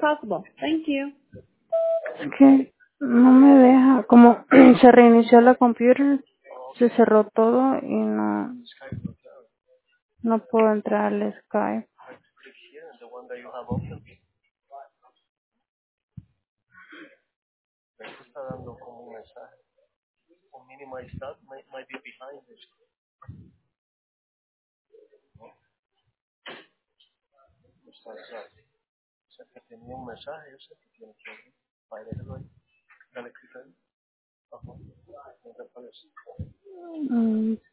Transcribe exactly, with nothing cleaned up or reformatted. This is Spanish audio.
possible. Thank you. Es que no me deja, como se reinició la computer, se cerró todo y no, no puedo entrar al Skype. Mm,